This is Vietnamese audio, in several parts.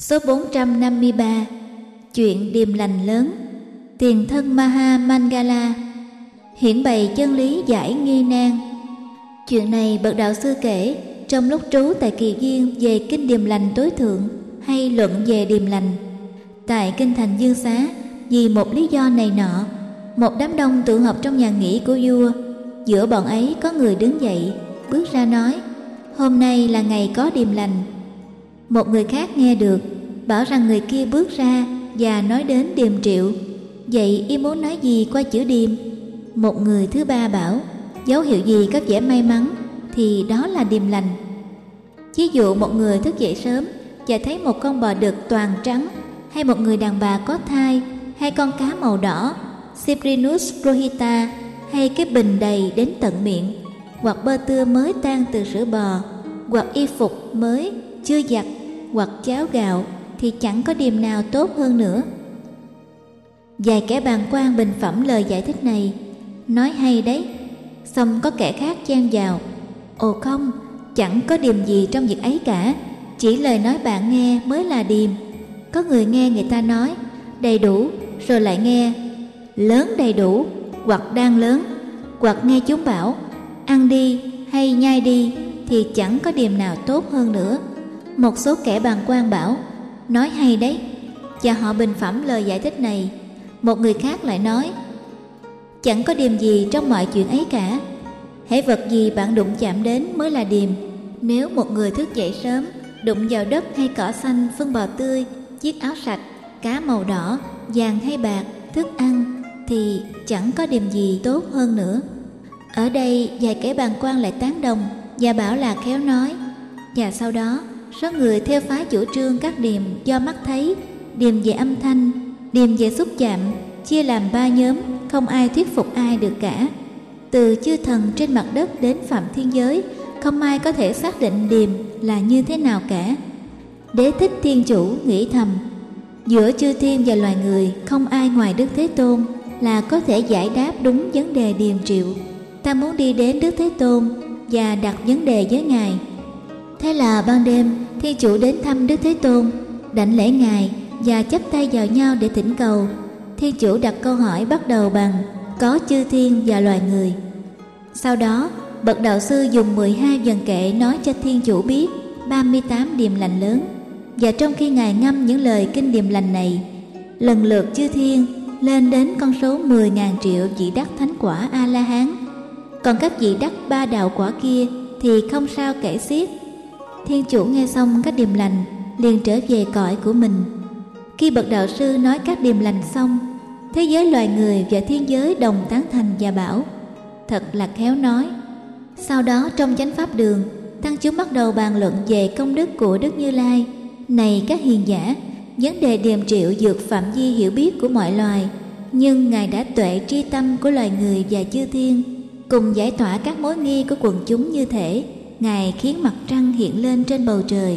Số 453. Chuyện điềm lành lớn. Tiền thân Maha Mangala hiển bày chân lý giải nghi nan. Chuyện này bậc đạo sư kể trong lúc trú tại Kỳ Viên về kinh điềm lành tối thượng hay luận về điềm lành. Tại kinh thành Dương Xá, vì một lý do này nọ, một đám đông tụ họp trong nhà nghỉ của vua. Giữa bọn ấy có người đứng dậy, bước ra nói: hôm nay là ngày có điềm lành. Một người khác nghe được, bảo rằng người kia bước ra và nói đến điềm triệu. Vậy y muốn nói gì qua chữ điềm? Một người thứ ba bảo: dấu hiệu gì có vẻ may mắn thì đó là điềm lành. Ví dụ một người thức dậy sớm và thấy một con bò đực toàn trắng, hay một người đàn bà có thai, hay con cá màu đỏ Cyprinus rohita, hay cái bình đầy đến tận miệng, hoặc bơ tưa mới tan từ sữa bò, hoặc y phục mới chưa giặt, hoặc cháo gạo, thì chẳng có điềm nào tốt hơn nữa. Vài kẻ bàng quan bình phẩm lời giải thích này, nói hay đấy. Xong có kẻ khác chen vào: ồ không, chẳng có điềm gì trong việc ấy cả, chỉ lời nói bạn nghe mới là điềm. Có người nghe người ta nói đầy đủ, rồi lại nghe lớn đầy đủ, hoặc đang lớn, hoặc nghe chúng bảo ăn đi hay nhai đi, thì chẳng có điềm nào tốt hơn nữa. Một số kẻ bàng quan bảo: nói hay đấy, và họ bình phẩm lời giải thích này. Một người khác lại nói: chẳng có điềm gì trong mọi chuyện ấy cả, hễ vật gì bạn đụng chạm đến mới là điềm. Nếu một người thức dậy sớm, đụng vào đất hay cỏ xanh, phân bò tươi, chiếc áo sạch, cá màu đỏ, vàng hay bạc, thức ăn, thì chẳng có điềm gì tốt hơn nữa. Ở đây vài kẻ bàng quan lại tán đồng và bảo là khéo nói. Và sau đó số người theo phái chủ trương các điềm do mắt thấy, điềm về âm thanh, điềm về xúc chạm, chia làm ba nhóm, không ai thuyết phục ai được cả. Từ chư thần trên mặt đất đến phạm thiên giới, không ai có thể xác định điềm là như thế nào cả. Đế thích thiên chủ nghĩ thầm: giữa chư thiên và loài người, không ai ngoài Đức Thế Tôn là có thể giải đáp đúng vấn đề điềm triệu. Ta muốn đi đến Đức Thế Tôn và đặt vấn đề với Ngài. Thế là ban đêm, thiên chủ đến thăm Đức Thế Tôn, đảnh lễ Ngài và chắp tay vào nhau để thỉnh cầu. Thiên chủ đặt câu hỏi bắt đầu bằng: có chư thiên và loài người. Sau đó bậc đạo sư dùng 12 vần kệ nói cho thiên chủ biết 38 điềm lành lớn. Và trong khi Ngài ngâm những lời kinh điềm lành này, lần lượt chư thiên lên đến con số 10.000 triệu vị đắc thánh quả A-la-hán. Còn các vị đắc 3 đạo quả kia thì không sao kể xiết. Thiên chủ nghe xong các điềm lành liền trở về cõi của mình. Khi bậc đạo sư nói các điềm lành xong, thế giới loài người và thiên giới đồng tán thành và bảo: thật là khéo nói. Sau đó trong chánh pháp đường, tăng chúng bắt đầu bàn luận về công đức của Đức Như Lai. Này các hiền giả, vấn đề điềm triệu vượt phạm vi hiểu biết của mọi loài, nhưng Ngài đã tuệ tri tâm của loài người và chư thiên, cùng giải tỏa các mối nghi của quần chúng như thể Ngài khiến mặt trăng hiện lên trên bầu trời.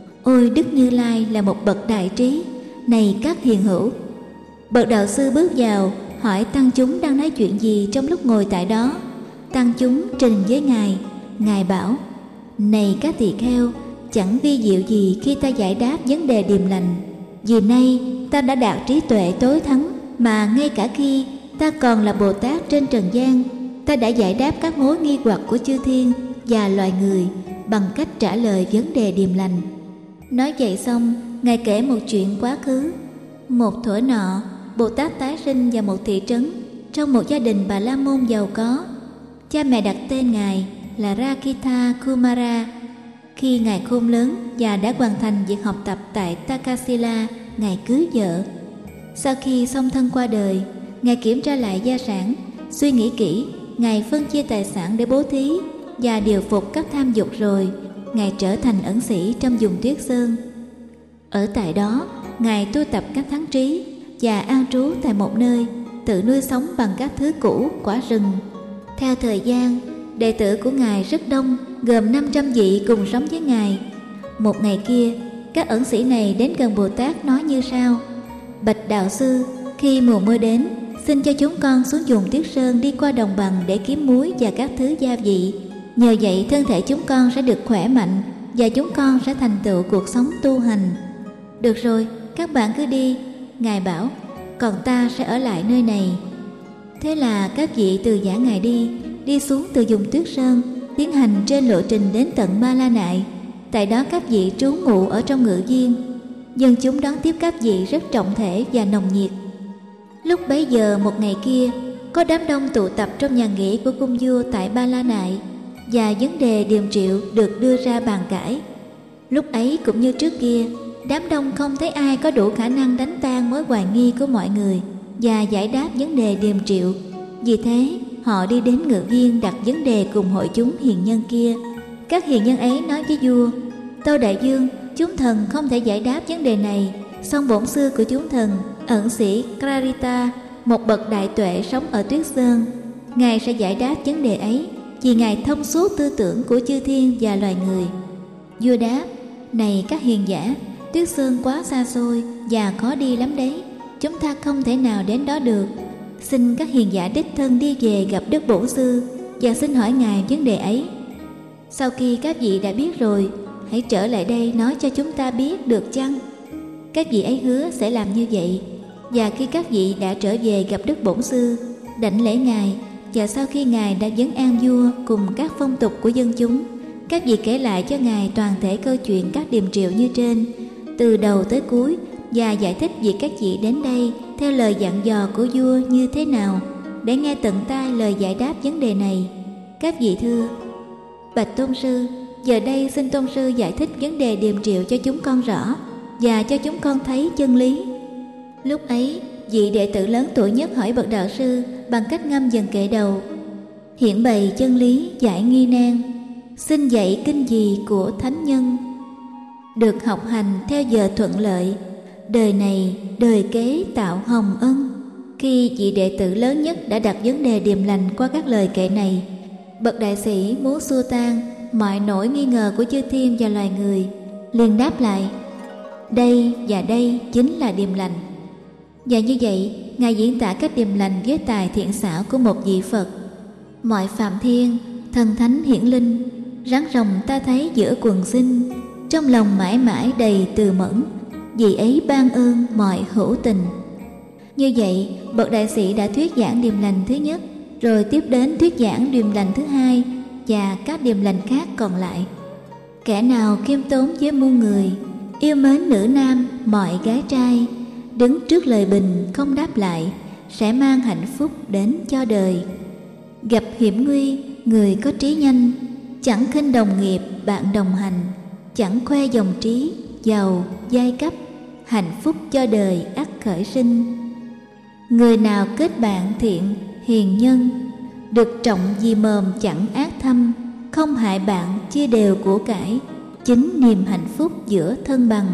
Ôi Đức Như Lai là một bậc đại trí. Này các hiền hữu. Bậc đạo sư bước vào hỏi tăng chúng đang nói chuyện gì trong lúc ngồi tại đó. Tăng chúng trình với Ngài. Ngài bảo: này các tỳ kheo, chẳng vi diệu gì khi ta giải đáp vấn đề điềm lành. Vì nay ta đã đạt trí tuệ tối thắng, mà ngay cả khi ta còn là Bồ Tát trên trần gian, ta đã giải đáp các mối nghi hoặc của chư thiên và loài người bằng cách trả lời vấn đề điềm lành. Nói vậy xong, Ngài kể một chuyện quá khứ. Một thuở nọ, Bồ Tát tái sinh vào một thị trấn trong một gia đình Bà La Môn giàu có. Cha mẹ đặt tên Ngài là Rakita Kumara. Khi Ngài khôn lớn và đã hoàn thành việc học tập tại Takasila, Ngài cưới vợ. Sau khi song thân qua đời, Ngài kiểm tra lại gia sản, suy nghĩ kỹ, Ngài phân chia tài sản để bố thí và điều phục các tham dục, rồi Ngài trở thành ẩn sĩ trong vùng Tuyết Sơn. Ở tại đó, Ngài tu tập các thắng trí và an trú tại một nơi, tự nuôi sống bằng các thứ củ quả rừng. Theo thời gian, đệ tử của Ngài rất đông, gồm 500 vị cùng sống với Ngài. Một ngày kia, các ẩn sĩ này đến gần Bồ Tát nói như sau: bạch đạo sư, khi mùa mưa đến, xin cho chúng con xuống vùng Tuyết Sơn đi qua đồng bằng để kiếm muối và các thứ gia vị. Nhờ vậy thân thể chúng con sẽ được khỏe mạnh và chúng con sẽ thành tựu cuộc sống tu hành. Được rồi, các bạn cứ đi, Ngài bảo, còn ta sẽ ở lại nơi này. Thế là các vị từ giả Ngài đi xuống từ vùng Tuyết Sơn, tiến hành trên lộ trình đến tận Ba La Nại. Tại đó các vị trú ngụ ở trong ngự viên. Dân chúng đón tiếp các vị rất trọng thể và nồng nhiệt. Lúc bấy giờ một ngày kia, có đám đông tụ tập trong nhà nghỉ của cung vua tại Ba La Nại, và vấn đề điềm triệu được đưa ra bàn cãi. Lúc ấy cũng như trước kia, đám đông không thấy ai có đủ khả năng đánh tan mối hoài nghi của mọi người và giải đáp vấn đề điềm triệu. Vì thế, họ đi đến ngự viên đặt vấn đề cùng hội chúng hiền nhân kia. Các hiền nhân ấy nói với vua: Tâu đại vương, chúng thần không thể giải đáp vấn đề này, song bổn sư của chúng thần, ẩn sĩ Clarita, một bậc đại tuệ sống ở Tuyết Sơn, Ngài sẽ giải đáp vấn đề ấy, vì Ngài thông suốt tư tưởng của chư thiên và loài người. Vua đáp: Này các hiền giả, Tuyết Sơn quá xa xôi và khó đi lắm đấy, chúng ta không thể nào đến đó được. Xin các hiền giả đích thân đi về gặp Đức Bổn Sư và xin hỏi Ngài vấn đề ấy. Sau khi các vị đã biết rồi, hãy trở lại đây nói cho chúng ta biết được chăng? Các vị ấy hứa sẽ làm như vậy. Và khi các vị đã trở về gặp Đức Bổn Sư, đảnh lễ Ngài, và sau khi Ngài đã vấn an vua cùng các phong tục của dân chúng, các vị kể lại cho Ngài toàn thể câu chuyện các điềm triệu như trên, từ đầu tới cuối, và giải thích việc các vị đến đây theo lời dặn dò của vua như thế nào, để nghe tận tai lời giải đáp vấn đề này. Các vị thưa: Bạch Tôn Sư, giờ đây xin Tôn Sư giải thích vấn đề điềm triệu cho chúng con rõ, và cho chúng con thấy chân lý. Lúc ấy, vị đệ tử lớn tuổi nhất hỏi bậc đạo sư bằng cách ngâm dần kệ đầu: Hiện bày chân lý giải nghi nan, xin dạy kinh gì của thánh nhân. Được học hành theo giờ thuận lợi, đời này đời kế tạo hồng ân. Khi vị đệ tử lớn nhất đã đặt vấn đề điềm lành qua các lời kệ này, bậc đại sĩ muốn xua tan mọi nỗi nghi ngờ của chư thiên và loài người, liền đáp lại: Đây và đây chính là điềm lành. Và như vậy, Ngài diễn tả cách điềm lành với tài thiện xảo của một vị Phật. Mọi phạm thiên, thần thánh hiển linh, rắn rồng ta thấy giữa quần sinh, trong lòng mãi mãi đầy từ mẫn, vì ấy ban ơn mọi hữu tình. Như vậy, bậc đại sĩ đã thuyết giảng điềm lành thứ nhất, rồi tiếp đến thuyết giảng điềm lành thứ hai và các điềm lành khác còn lại. Kẻ nào khiêm tốn với muôn người, yêu mến nữ nam mọi gái trai, đứng trước lời bình không đáp lại, sẽ mang hạnh phúc đến cho đời. Gặp hiểm nguy, người có trí nhanh, chẳng khinh đồng nghiệp bạn đồng hành, chẳng khoe dòng trí, giàu, giai cấp, hạnh phúc cho đời ắt khởi sinh. Người nào kết bạn thiện, hiền nhân, được trọng vì mồm chẳng ác thâm, không hại bạn chia đều của cải, chính niềm hạnh phúc giữa thân bằng.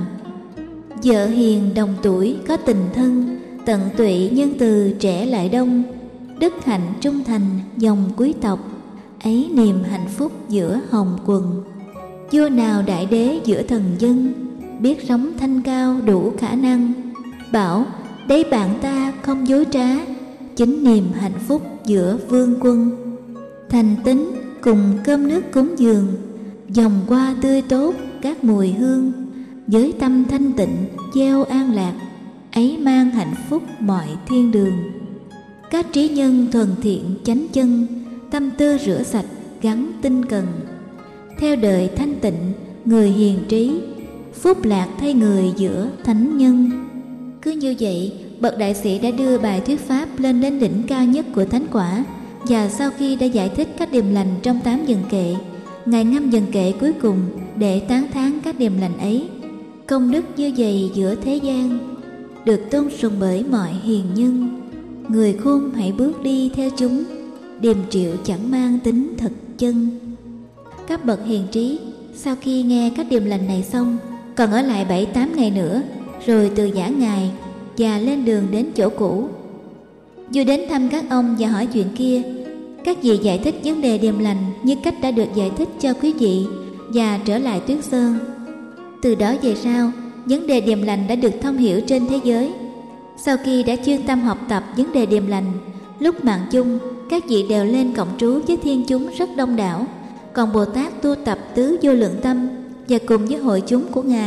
Vợ hiền đồng tuổi có tình thân, tận tụy nhân từ trẻ lại đông, đức hạnh trung thành dòng quý tộc, ấy niềm hạnh phúc giữa hồng quần. Vua nào đại đế giữa thần dân, biết sống thanh cao đủ khả năng, bảo đấy bạn ta không dối trá, chính niềm hạnh phúc giữa vương quân. Thành tín cùng cơm nước cúng dường, dòng hoa tươi tốt các mùi hương, với tâm thanh tịnh gieo an lạc, ấy mang hạnh phúc mọi thiên đường. Các trí nhân thuần thiện chánh chân, tâm tư rửa sạch gắn tinh cần, theo đời thanh tịnh người hiền trí, phúc lạc thay người giữa thánh nhân. Cứ như vậy, bậc đại sĩ đã đưa bài thuyết pháp lên đến đỉnh cao nhất của thánh quả. Và sau khi đã giải thích các điềm lành trong 8 dần kệ, Ngài ngâm dần kệ cuối cùng để tán thán các điềm lành ấy. Công đức như vậy giữa thế gian, được tôn sùng bởi mọi hiền nhân. Người khôn hãy bước đi theo chúng, điềm triệu chẳng mang tính thật chân. Các bậc hiền trí sau khi nghe các điềm lành này xong, còn ở lại 7-8 ngày nữa, rồi từ giã Ngài và lên đường đến chỗ cũ. Vua đến thăm các ông và hỏi chuyện kia. Các vị giải thích vấn đề điềm lành như cách đã được giải thích cho quý vị, và trở lại Tuyết Sơn. Từ đó về sau, vấn đề điềm lành đã được thông hiểu trên thế giới. Sau khi đã chuyên tâm học tập vấn đề điềm lành, lúc mạng chung, các vị đều lên cộng trú với thiên chúng rất đông đảo. Còn Bồ Tát tu tập tứ vô lượng tâm, và cùng với hội chúng của Ngài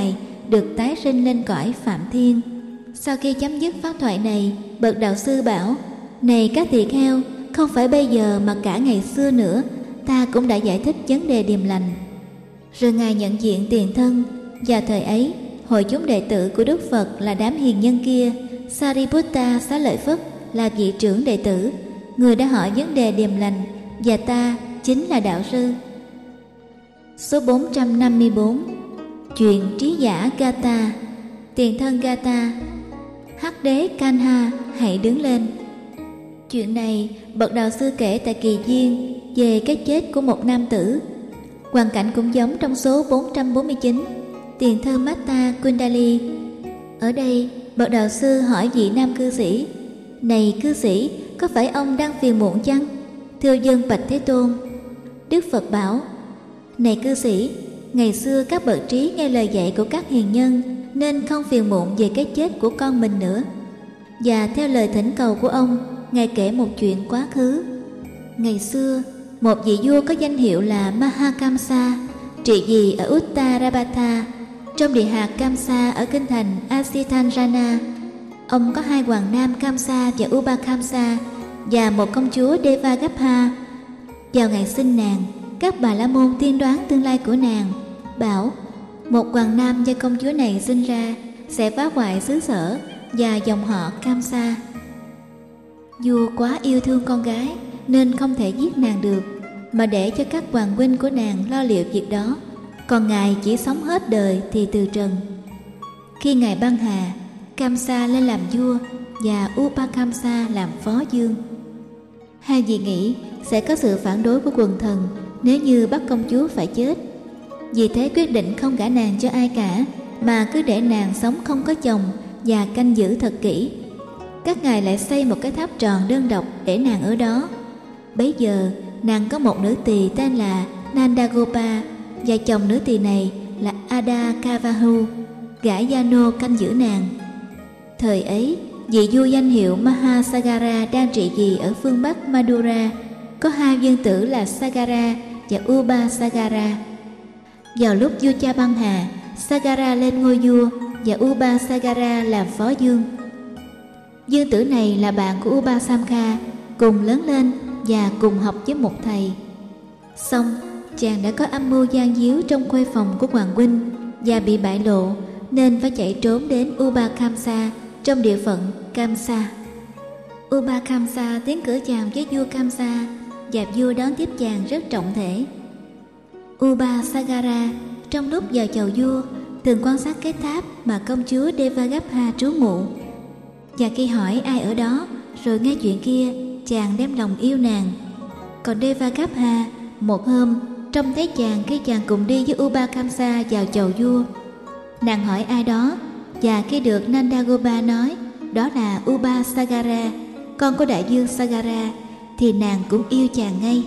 được tái sinh lên cõi Phạm Thiên. Sau khi chấm dứt pháp thoại này, bậc đạo sư bảo: này các tỳ kheo, không phải bây giờ mà cả ngày xưa nữa, ta cũng đã giải thích vấn đề điềm lành. Rồi ngài nhận diện tiền thân. Và thời ấy, hội chúng đệ tử của Đức Phật là đám hiền nhân kia. Sariputta Xá Lợi Phất là vị trưởng đệ tử, người đã hỏi vấn đề điềm lành, và ta chính là đạo sư. Số 454. Chuyện trí giả Gata. Tiền thân Gata. Hắc đế Kanha, hãy đứng lên. Chuyện này bậc đạo sư kể tại Kỳ Duyên về cái chết của một nam tử. Hoàn cảnh cũng giống trong số 449, tiền thân Matta Kundali. Ở đây bậc đạo sư hỏi vị nam cư sĩ: này cư sĩ, có phải ông đang phiền muộn chăng? Thưa dân bạch Thế Tôn. Đức Phật bảo: này cư sĩ, ngày xưa các bậc trí nghe lời dạy của các hiền nhân nên không phiền muộn về cái chết của con mình nữa. Và theo lời thỉnh cầu của ông, ngài kể một chuyện quá khứ. Ngày xưa, một vị vua có danh hiệu là Mahakamsa trị vì ở Uttarapatha, trong địa hạt Kamsa ở kinh thành Asitanjana. Ông có hai hoàng nam Kamsa và Upakamsa và một công chúa Devagapha. Vào ngày sinh nàng, các bà la môn tiên đoán tương lai của nàng, bảo một hoàng nam do công chúa này sinh ra sẽ phá hoại xứ sở và dòng họ Kamsa. Vua quá yêu thương con gái nên không thể giết nàng được, mà để cho các hoàng huynh của nàng lo liệu việc đó, còn ngài chỉ sống hết đời thì từ trần. Khi ngài băng hà, Kamsa lên làm vua và Upakamsa làm phó vương. Hai vị nghĩ sẽ có sự phản đối của quần thần nếu như bắt công chúa phải chết. Vì thế quyết định không gả nàng cho ai cả, mà cứ để nàng sống không có chồng và canh giữ thật kỹ. Các ngài lại xây một cái tháp tròn đơn độc để nàng ở đó. Bấy giờ nàng có một nữ tỳ tên là Nandagopa, và chồng nữ tỳ này là Adakavahu, gã Gia Nô canh giữ nàng. Thời ấy, vị vua danh hiệu Mahasagara đang trị vì ở phương Bắc Madura, có hai vương tử là Sagara và Upasagara. Vào lúc vua cha băng hà, Sagara lên ngôi vua và Upasagara làm phó vương. Vương tử này là bạn của Upasamkha, cùng lớn lên và cùng học với một thầy. Xong, chàng đã có âm mưu gian díu trong khuê phòng của hoàng huynh và bị bại lộ, nên phải chạy trốn đến Upakamsa trong địa phận Kamsa. Upakamsa tiến cử chàng với vua Kamsa, và vua đón tiếp chàng rất trọng thể. Upasagara trong lúc vào chầu vua thường quan sát cái tháp mà công chúa Devagapha trú ngụ, và khi hỏi ai ở đó rồi nghe chuyện kia, chàng đem lòng yêu nàng. Còn Devagapha một hôm trông thấy chàng khi chàng cùng đi với Upakamsa vào chầu vua. Nàng hỏi ai đó, và khi được Nandagopa nói đó là Upasagara, con của đại vương Sagara, thì nàng cũng yêu chàng ngay.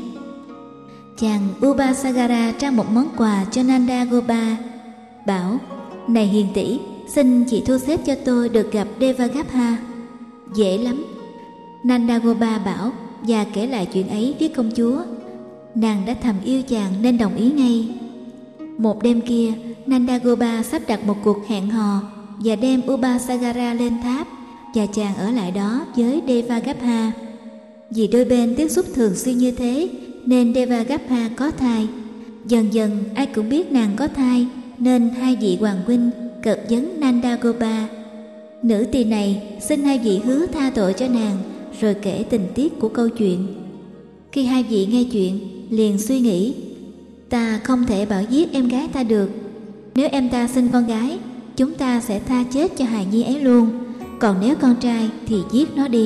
Chàng Upasagara trao một món quà cho Nandagopa, bảo: này hiền tỷ, xin chị thu xếp cho tôi được gặp Devagapha. Dễ lắm. Nandagopa bảo và kể lại chuyện ấy với công chúa. Nàng đã thầm yêu chàng nên đồng ý ngay. Một đêm kia, Nandagopa sắp đặt một cuộc hẹn hò và đem Upasagara lên tháp, và chàng ở lại đó với Devagapha. Vì đôi bên tiếp xúc thường xuyên như thế nên Devagapha có thai. Dần dần ai cũng biết nàng có thai, nên hai vị hoàng huynh cợt vấn Nandagopa. Nữ tỳ này xin hai vị hứa tha tội cho nàng, rồi kể tình tiết của câu chuyện. Khi hai vị nghe chuyện, liền suy nghĩ: ta không thể bảo giết em gái ta được. Nếu em ta sinh con gái, chúng ta sẽ tha chết cho hài nhi ấy luôn. Còn nếu con trai thì giết nó đi.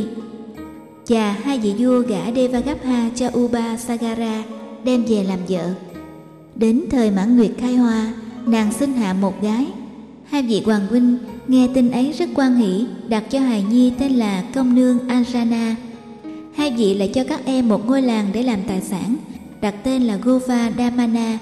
Và hai vị vua gả Devagapha cho Upasagara, đem về làm vợ. Đến thời mãn nguyệt khai hoa, nàng sinh hạ một gái. Hai vị hoàng huynh nghe tin ấy rất hoan hỷ, đặt cho hài nhi tên là công nương Anjana. Hai vị lại cho các em một ngôi làng để làm tài sản, đặt tên là Govardhamana.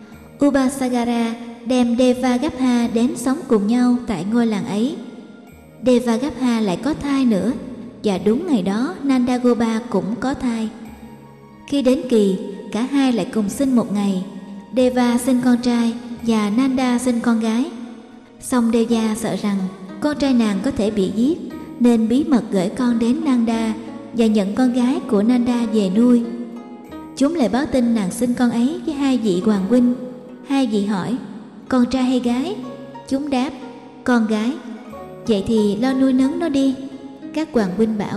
Upasagara đem Devagapha đến sống cùng nhau tại ngôi làng ấy. Devagapha lại có thai nữa, và đúng ngày đó Nandagopa cũng có thai. Khi đến kỳ, cả hai lại cùng sinh một ngày. Deva sinh con trai và Nanda sinh con gái. Song Deva sợ rằng con trai nàng có thể bị giết, nên bí mật gửi con đến Nanda và nhận con gái của Nanda về nuôi. Chúng lại báo tin nàng sinh con ấy với hai vị hoàng huynh. Hai vị hỏi: con trai hay gái? Chúng đáp: con gái. Vậy thì lo nuôi nấng nó đi. Các hoàng huynh bảo.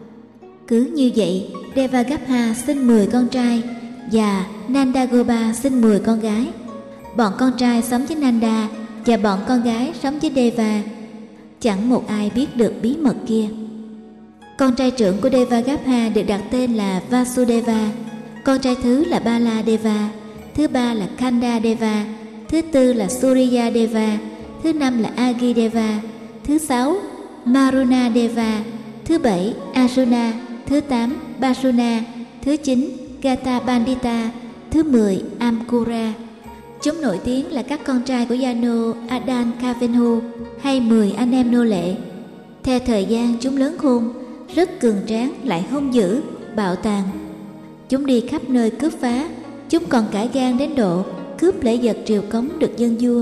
Cứ như vậy, Devagapha sinh 10 con trai và Nandagopa sinh 10 con gái. Bọn con trai sống với Nanda và bọn con gái sống với Deva. Chẳng một ai biết được bí mật kia. Con trai trưởng của Devagapha được đặt tên là Vasudeva. Con trai thứ là Baladeva, thứ ba là Kandadeva, thứ tư là Suryadeva, thứ năm là Agideva, thứ sáu Marunadeva, thứ bảy Arjuna, thứ 8 Basuna, thứ 9 Gatabandita, thứ 10 Amkura. Chúng nổi tiếng là các con trai của Yano Adan Kavenhu, hay 10 anh em nô lệ. Theo thời gian chúng lớn khôn, rất cường tráng lại hung dữ, bạo tàn. Chúng đi khắp nơi cướp phá. Chúng còn cả gan đến độ cướp lễ vật triều cống được dân vua.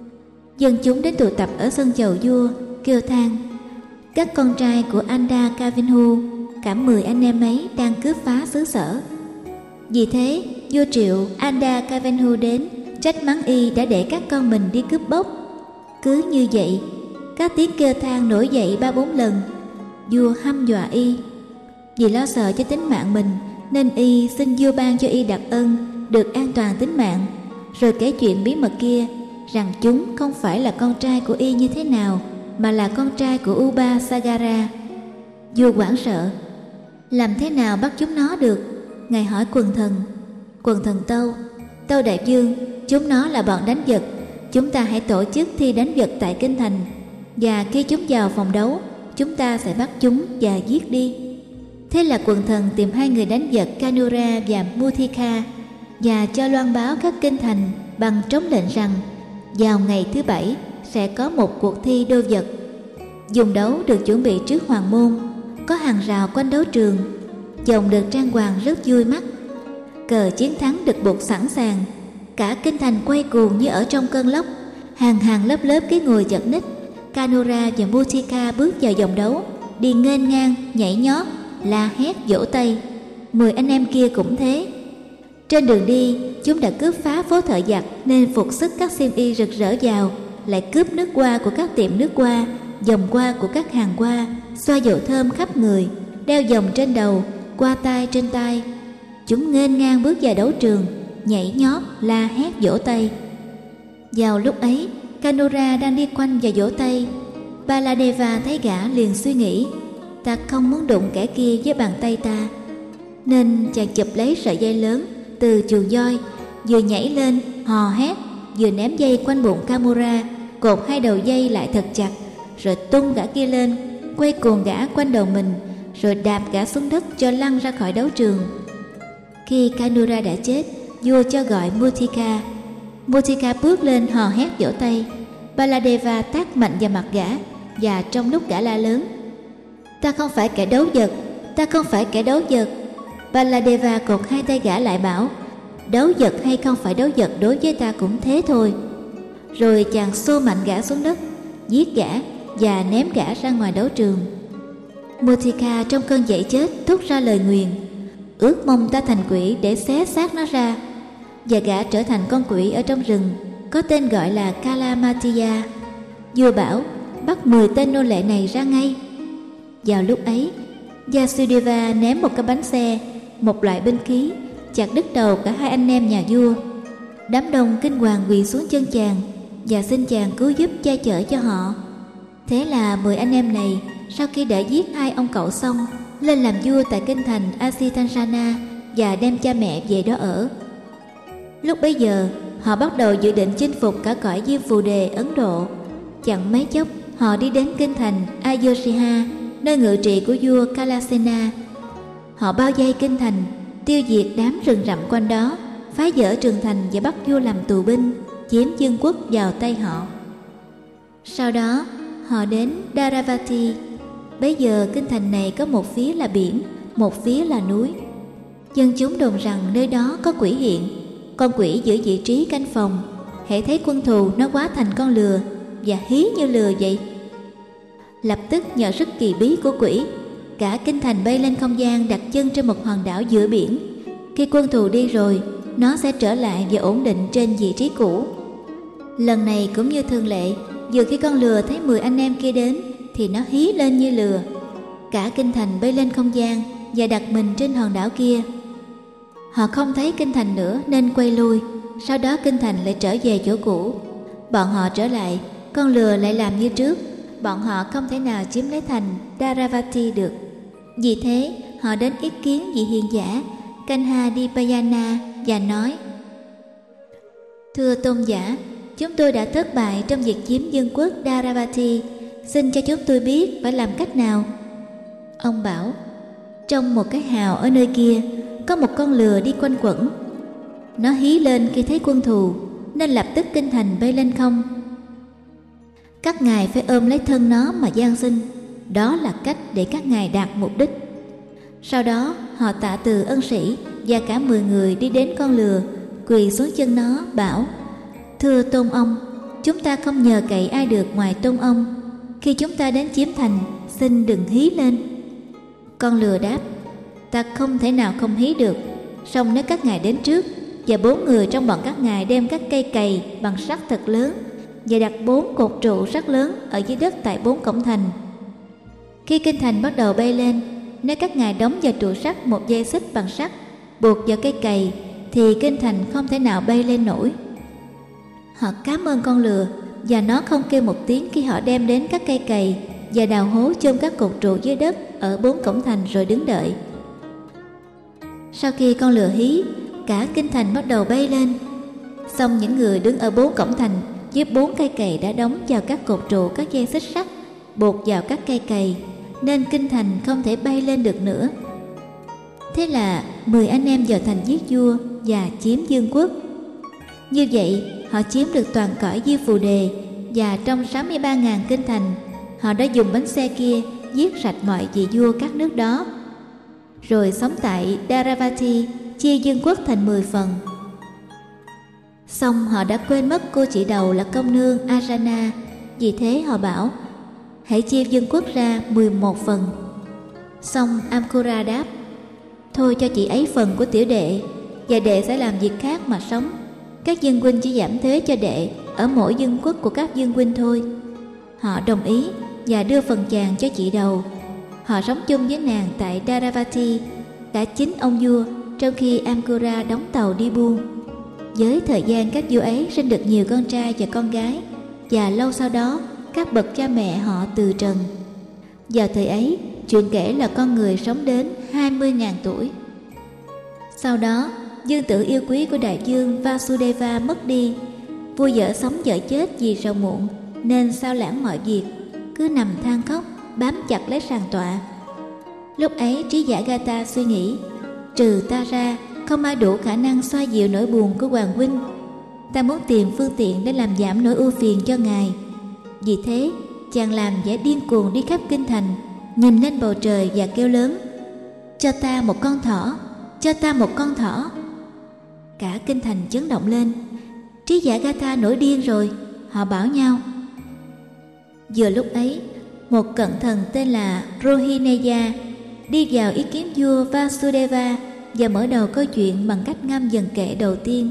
Dân chúng đến tụ tập ở sân chầu vua, kêu than: các con trai của Anda Kavenhu, cả 10 anh em ấy đang cướp phá xứ sở. Vì thế vua triệu Anda Kavenhu đến trách mắng y đã để các con mình đi cướp bóc. Cứ như vậy, các tiếng kêu than nổi dậy 3-4 lần. Vua hăm dọa y. Vì lo sợ cho tính mạng mình nên y xin vua ban cho y đặc ân được an toàn tính mạng, rồi kể chuyện bí mật kia, rằng chúng không phải là con trai của y như thế nào, mà là con trai của Uba Sagara. Vua hoảng sợ. Làm thế nào bắt chúng nó được? Ngài hỏi quần thần: quần thần Tâu đại vương, chúng nó là bọn đánh vật. Chúng ta hãy tổ chức thi đánh vật tại kinh thành, và khi chúng vào phòng đấu, chúng ta sẽ bắt chúng và giết đi. Thế là quần thần tìm 2 người đánh vật Kanura và Muthika, và cho loan báo các kinh thành bằng trống lệnh rằng vào ngày thứ 7 sẽ có một cuộc thi đô vật. Dùng đấu được chuẩn bị trước hoàng môn, có hàng rào quanh đấu trường, chồng được trang hoàng rất vui mắt, cờ chiến thắng được buộc sẵn sàng. Cả kinh thành quay cuồng như ở trong cơn lốc, hàng hàng lớp lớp cái ngồi chật ních. Kanura và Muthika bước vào vòng đấu, đi nghênh ngang, nhảy nhót, la hét, vỗ tay. 10 anh em kia cũng thế. Trên đường đi, chúng đã cướp phá phố thợ giặt nên phục sức các xiêm y rực rỡ vào, lại cướp nước hoa của các tiệm nước hoa, vòng hoa của các hàng hoa, xoa dầu thơm khắp người, đeo vòng trên đầu, qua tay trên tay. Chúng nghênh ngang bước vào đấu trường, nhảy nhót, la hét, vỗ tay. Vào lúc ấy, Kanura đang đi quanh và vỗ tay. Baladeva thấy gã liền suy nghĩ: ta không muốn đụng kẻ kia với bàn tay ta. Nên chàng chụp lấy sợi dây lớn từ chuồng voi, vừa nhảy lên hò hét, vừa ném dây quanh bụng Kamura, cột 2 đầu dây lại thật chặt, rồi tung gã kia lên, quay cuồng gã quanh đầu mình, rồi đạp gã xuống đất cho lăn ra khỏi đấu trường. Khi Kanura đã chết, vua cho gọi Muthika. Muthika bước lên hò hét vỗ tay. Baladeva tát mạnh vào mặt gã, và trong lúc gã la lớn: ta không phải kẻ đấu vật, ta không phải kẻ đấu vật, Baladeva cột 2 tay gã lại bảo: đấu vật hay không phải đấu vật đối với ta cũng thế thôi. Rồi chàng xô mạnh gã xuống đất, giết gã và ném gã ra ngoài đấu trường. Muthika trong cơn dậy chết thốt ra lời nguyền: ước mong ta thành quỷ để xé xác nó ra. Và gã trở thành con quỷ ở trong rừng, có tên gọi là Kalamatiya. Vua bảo bắt 10 tên nô lệ này ra ngay. Vào lúc ấy, Vasudeva ném một cái bánh xe, một loại binh khí, chặt đứt đầu cả 2 anh em nhà vua. Đám đông kinh hoàng quỳ xuống chân chàng và xin chàng cứu giúp che chở cho họ. Thế là 10 anh em này, sau khi đã giết 2 ông cậu xong, lên làm vua tại kinh thành Asitansana và đem cha mẹ về đó ở. Lúc bấy giờ, họ bắt đầu dự định chinh phục cả cõi Diêm Phù Đề Ấn Độ. Chẳng mấy chốc, họ đi đến kinh thành Ayodhya, nơi ngự trị của vua Kalasena. Họ bao vây kinh thành, tiêu diệt đám rừng rậm quanh đó, phá vỡ tường thành và bắt vua làm tù binh, chiếm vương quốc vào tay họ. Sau đó, họ đến Dharavati. Bấy giờ kinh thành này có một phía là biển, một phía là núi. Dân chúng đồn rằng nơi đó có quỷ hiện. Con quỷ giữ vị trí canh phòng, hễ thấy quân thù nó hóa thành con lừa và hí như lừa vậy. Lập tức nhờ sức kỳ bí của quỷ, cả kinh thành bay lên không gian, đặt chân trên một hòn đảo giữa biển. Khi quân thù đi rồi, nó sẽ trở lại và ổn định trên vị trí cũ. Lần này cũng như thường lệ, vừa khi con lừa thấy 10 anh em kia đến thì nó hí lên như lừa. Cả kinh thành bay lên không gian và đặt mình trên hòn đảo kia. Họ không thấy kinh thành nữa nên quay lui. Sau đó kinh thành lại trở về chỗ cũ. Bọn họ trở lại, con lừa lại làm như trước. Bọn họ không thể nào chiếm lấy thành Dharavati được. Vì thế họ đến ý kiến vị hiền giả Kanhadipayana và nói: Thưa tôn giả, chúng tôi đã thất bại trong việc chiếm vương quốc Dharavati. Xin cho chúng tôi biết phải làm cách nào. Ông bảo: trong một cái hào ở nơi kia có một con lừa đi quanh quẩn. Nó hí lên khi thấy quân thù nên lập tức kinh thành bay lên không. Các ngài phải ôm lấy thân nó mà van xin. Đó là cách để các ngài đạt mục đích. Sau đó họ tạ từ ân sĩ và cả 10 người đi đến con lừa, quỳ xuống chân nó bảo: Thưa tôn ông, chúng ta không nhờ cậy ai được ngoài tôn ông. Khi chúng ta đến chiếm thành, xin đừng hí lên. Con lừa đáp: Ta không thể nào không hí được. Song nếu các ngài đến trước và 4 người trong bọn các ngài đem các cây cày bằng sắt thật lớn và đặt 4 cột trụ sắt lớn ở dưới đất tại 4 cổng thành. Khi kinh thành bắt đầu bay lên, nếu các ngài đóng vào trụ sắt một dây xích bằng sắt buộc vào cây cày thì kinh thành không thể nào bay lên nổi. Họ cảm ơn con lừa và nó không kêu một tiếng khi họ đem đến các cây cày và đào hố chôn các cột trụ dưới đất ở 4 cổng thành rồi đứng đợi. Sau khi con lừa hí, cả kinh thành bắt đầu bay lên. Xong những người đứng ở 4 cổng thành với 4 cây cày đã đóng vào các cột trụ các dây xích sắt buộc vào các cây cày, nên kinh thành không thể bay lên được nữa. Thế là 10 anh em vào thành giết vua và chiếm vương quốc. Như vậy họ chiếm được toàn cõi Diêm Phù Đề, và trong 63.000 kinh thành, họ đã dùng bánh xe kia giết sạch mọi vị vua các nước đó. Rồi sống tại Dharavati, chia vương quốc thành 10 phần. Xong họ đã quên mất cô chị đầu là công nương Ajana. Vì thế họ bảo: hãy chia vương quốc ra 11 phần. Xong Amkura đáp: thôi cho chị ấy phần của tiểu đệ, và đệ sẽ làm việc khác mà sống. Các vương huynh chỉ giảm thuế cho đệ ở mỗi vương quốc của các vương huynh thôi. Họ đồng ý và đưa phần chàng cho chị đầu. Họ sống chung với nàng tại Dharavati, cả 9 ông vua, trong khi Amkura đóng tàu đi buôn. Với thời gian các vua ấy sinh được nhiều con trai và con gái, và lâu sau đó các bậc cha mẹ họ từ trần. Vào thời ấy, chuyện kể là con người sống đến 20.000 tuổi. Sau đó, dương tử yêu quý của đại vương Vasudeva mất đi. Vua vợ sống vợ chết vì sầu muộn, nên sao lãng mọi việc, cứ nằm than khóc, bám chặt lấy sàn tọa. Lúc ấy trí giả Gata suy nghĩ: trừ ta ra, không ai đủ khả năng xoa dịu nỗi buồn của hoàng huynh. Ta muốn tìm phương tiện để làm giảm nỗi ưu phiền cho ngài. Vì thế chàng làm vẻ điên cuồng đi khắp kinh thành, nhìn lên bầu trời và kêu lớn: cho ta một con thỏ, cho ta một con thỏ. Cả kinh thành chấn động lên. Trí giả Gata nổi điên rồi, họ bảo nhau. Vừa lúc ấy, một cận thần tên là Rohineya đi vào ý kiến vua Vasudeva và mở đầu câu chuyện bằng cách ngâm dần kệ đầu tiên: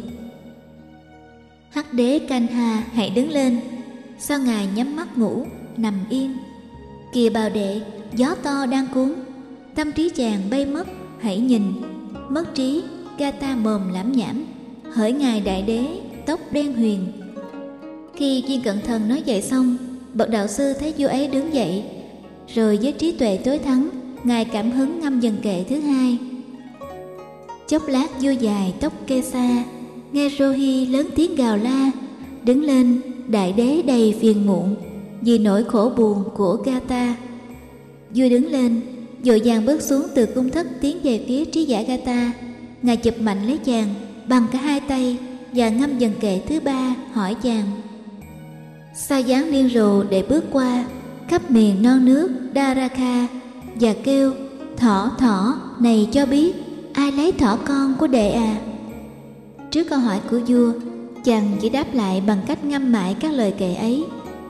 hắc đế Kanha, hãy đứng lên. Sao ngài nhắm mắt ngủ, nằm yên? Kìa bào đệ, gió to đang cuốn. Tâm trí chàng bay mất, hãy nhìn. Mất trí, Gata mồm lảm nhảm: hỡi ngài đại đế, tóc đen huyền. Khi viên cận thần nói vậy xong, bậc đạo sư thấy vua ấy đứng dậy, rồi với trí tuệ tối thắng, ngài cảm hứng ngâm dần kệ thứ hai: chốc lát vua dài tóc kê sa, nghe Rohi lớn tiếng gào la: đứng lên, đại đế đầy phiền muộn vì nỗi khổ buồn của Gata. Vua đứng lên, vội vàng bước xuống từ cung thất, tiến về phía trí giả Gata. Ngài chụp mạnh lấy chàng bằng cả hai tay và ngâm dần kệ thứ ba, hỏi chàng: sao dáng điên rồ để bước qua khắp miền non nước Dwaraka và kêu: thỏ thỏ, này cho biết ai lấy thỏ con của đệ à? Trước câu hỏi của vua, chàng chỉ đáp lại bằng cách ngâm mãi các lời kệ ấy.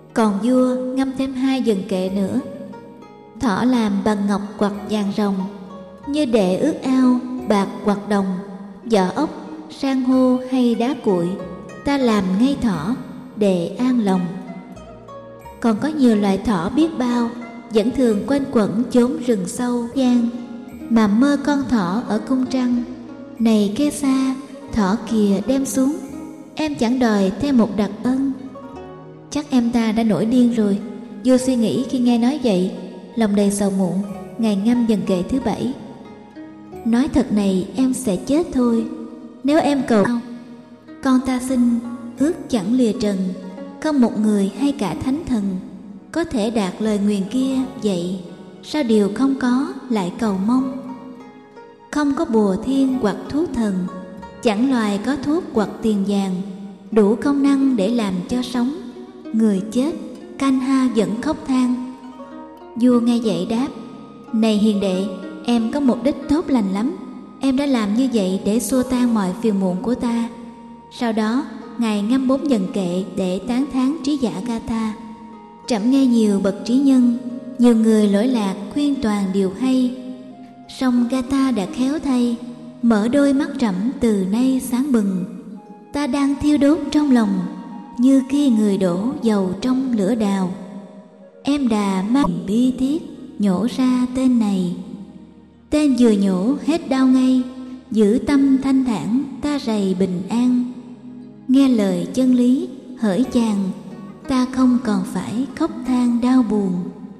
Còn vua ngâm thêm 2 dần kệ nữa. Thỏ làm bằng ngọc hoặc vàng rồng, như đệ ước ao, bạc hoặc đồng, vỏ ốc, san hô hay đá cuội, ta làm ngay thỏ để an lòng. Còn có nhiều loại thỏ biết bao, vẫn thường quanh quẩn chốn rừng sâu gian, mà mơ con thỏ ở cung trăng. Này kê xa, thỏ kìa đem xuống, em chẳng đòi thêm một đặc ân. Chắc em ta đã nổi điên rồi, vua suy nghĩ khi nghe nói vậy, lòng đầy sầu muộn. Ngài ngâm dần kệ thứ 7. Nói thật này, em sẽ chết thôi. Nếu em cầu con ta xin, ước chẳng lìa trần, không một người hay cả thánh thần có thể đạt lời nguyền kia. Vậy sao điều không có lại cầu mong? Không có bùa thiên hoặc thuốc thần, chẳng loài có thuốc hoặc tiền vàng đủ công năng để làm cho sống. Người chết canh ha vẫn khóc than. Vua nghe vậy đáp: Này hiền đệ, em có mục đích tốt lành lắm. Em đã làm như vậy để xua tan mọi phiền muộn của ta. Sau đó ngài ngâm 4 dần kệ để tán thán trí giả Gatha. Trẫm nghe nhiều bậc trí nhân, nhiều người lỗi lạc khuyên toàn điều hay, song Gatha đã khéo thay, mở đôi mắt trẫm từ nay sáng bừng. Ta đang thiêu đốt trong lòng, như khi người đổ dầu trong lửa đào. Em đà mang bi thiết nhổ ra tên này, tên vừa nhổ hết đau ngay, giữ tâm thanh thản ta rầy bình an. Nghe lời chân lý hỡi chàng, ta không còn phải khóc than đau buồn.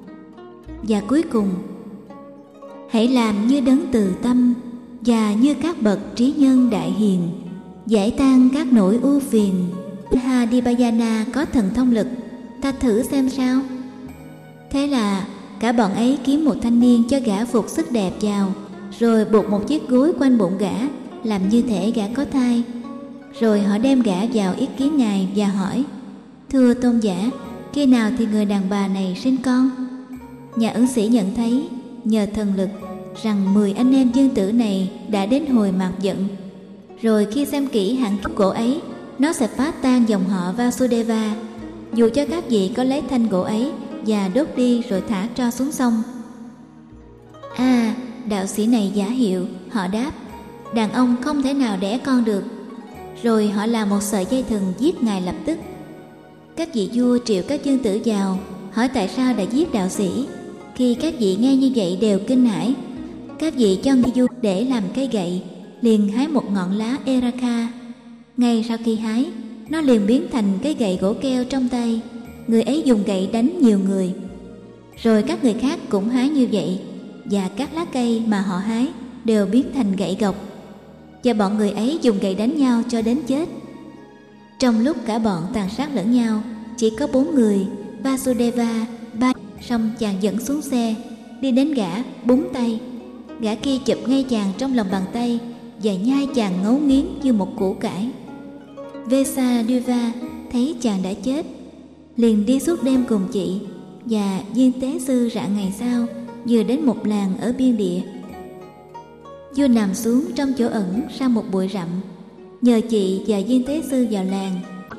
Và cuối cùng, hãy làm như đấng từ tâm và như các bậc trí nhân đại hiền, giải tan các nỗi ưu phiền. Hadibayana có thần thông lực, ta thử xem sao. Thế là cả bọn ấy kiếm một thanh niên cho gã phục sức đẹp vào, rồi buộc một chiếc gối quanh bụng gã, làm như thể gã có thai. Rồi họ đem gã vào yết kiến ngài và hỏi: Thưa tôn giả, khi nào thì người đàn bà này sinh con? Nhà ẩn sĩ nhận thấy nhờ thần lực rằng 10 anh em dương tử này đã đến hồi mạt giận. Rồi khi xem kỹ hạng kiếp gỗ ấy, nó sẽ phá tan dòng họ Vasudeva, dù cho các vị có lấy thanh gỗ ấy và đốt đi rồi thả tro xuống sông. Đạo sĩ này giả hiệu, họ đáp: Đàn ông không thể nào đẻ con được. Rồi họ làm một sợi dây thừng giết ngài lập tức. Các vị vua triệu các dương tử vào, hỏi tại sao đã giết đạo sĩ. Khi các vị nghe như vậy đều kinh hãi. Các vị cho người vua để làm cây gậy, liền hái một ngọn lá Eraka. Ngay sau khi hái, nó liền biến thành cây gậy gỗ keo trong tay. Người ấy dùng gậy đánh nhiều người. Rồi các người khác cũng hái như vậy, và các lá cây mà họ hái đều biến thành gậy gộc. Và bọn người ấy dùng gậy đánh nhau cho đến chết. Trong lúc cả bọn tàn sát lẫn nhau, chỉ có 4 người, Vasudeva, xong chàng dẫn xuống xe, đi đến gã búng tay. Gã kia chụp ngay chàng trong lòng bàn tay và nhai chàng ngấu nghiến như một củ cải. Vesadeva thấy chàng đã chết, liền đi suốt đêm cùng chị, và viên tế sư rạng ngày sau vừa đến một làng ở biên địa. Vua nằm xuống trong chỗ ẩn sau một bụi rậm, nhờ chị và viên tế sư vào làng.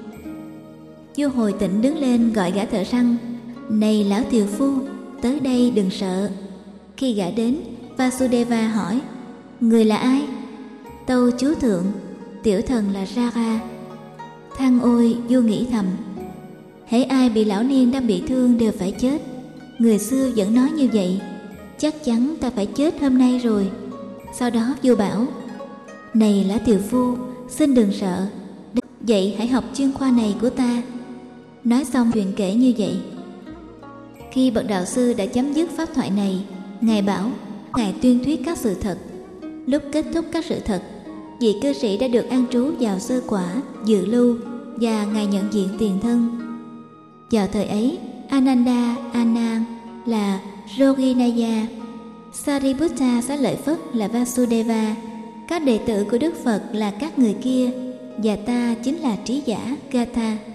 Vua hồi tỉnh đứng lên gọi gã thợ săn: Này lão tiều phu, tới đây đừng sợ. Khi gã đến, Vasudeva hỏi: Người là ai? Tâu chúa thượng, tiểu thần là Rara. Than ôi, vua nghĩ thầm, hễ ai bị lão niên đang bị thương đều phải chết. Người xưa vẫn nói như vậy, chắc chắn ta phải chết hôm nay rồi. Sau đó vua bảo: Này lão tiều phu, xin đừng sợ, vậy hãy học chuyên khoa này của ta. Nói xong chuyện kể như vậy. Khi bậc đạo sư đã chấm dứt pháp thoại này, ngài bảo ngài tuyên thuyết các sự thật. Lúc kết thúc các sự thật, vị cư sĩ đã được an trú vào sơ quả, dự lưu, và ngài nhận diện tiền thân. Vào thời ấy, Ananda Anand là Yoginaya, Sariputta Xá Lợi Phất là Vasudeva, các đệ tử của Đức Phật là các người kia, và ta chính là trí giả Gatha.